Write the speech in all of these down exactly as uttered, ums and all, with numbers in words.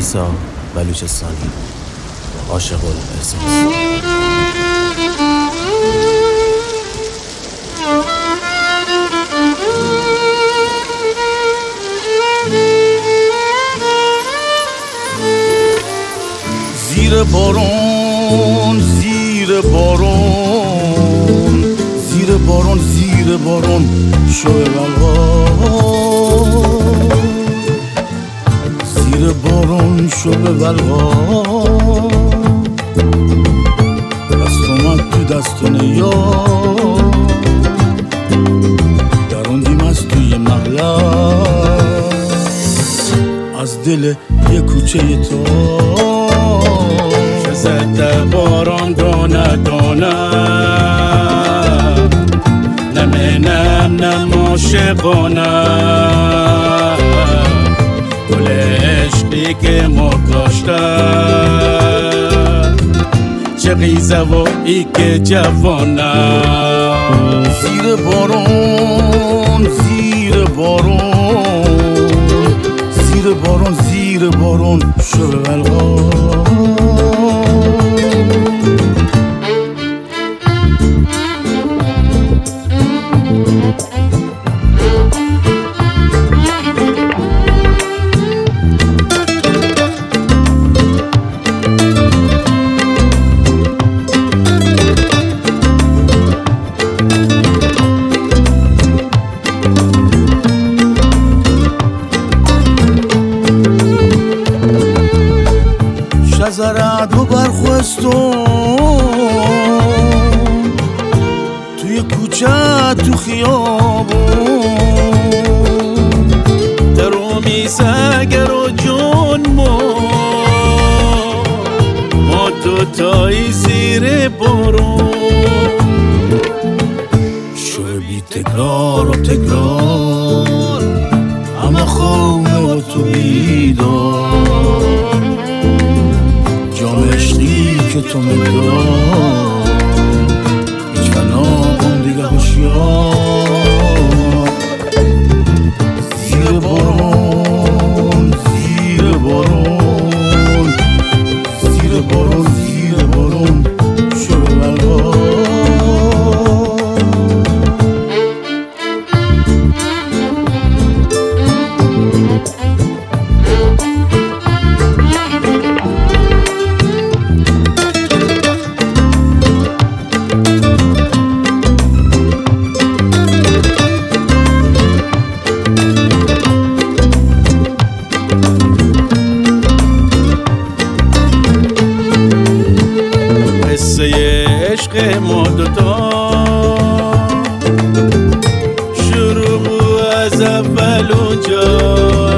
ایسا بلوچستانی، عاشق الاحساس. زیر بارون زیر بارون زیر بارون زیر بارون شوه بلغا، زیر بارون شوه بلغا، دست اومد تو دستونه یا دروندیم از توی مغلا، از دل یه کوچه تو زده باران دانه دانه، نمینم نم عاشقانه، گل عشقی که ما کاشته، چه قیزه و ای که جوانه. زیر بارون زیر بارون زیر بارون زیر بارون شب بلغا، شزرد و برخوستون توی کوچه تو خیابون، درومی سگر و جون ما ما دوتایی زیر بارون، شو بی تکرار و تکرار اما خونه و تو بیدار، جام عشقی که تو مدار هیچ فنا کن دیگه هوشیار. زیر بارون زیر بارون زیر بارون زیر بارون شو بلغا، عشق ما دوتا شروع از اول اونجا،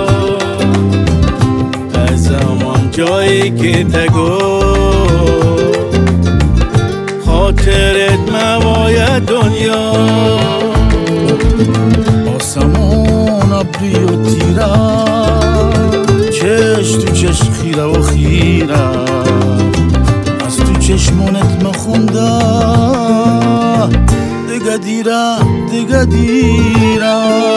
از همان جایی که تگو خاطرت موای دنیا، آسمون ابری و تیره چش تو چش خیره و خیره، از تو چشمونت مخونده دیگه دیره دیگه دیره.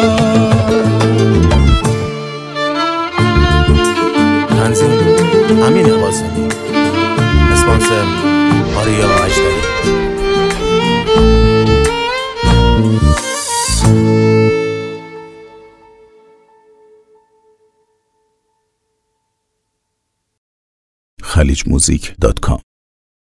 تنظیم امین قاسمی، اسپانسر آریا اجدری. خلیج موزیک دات کام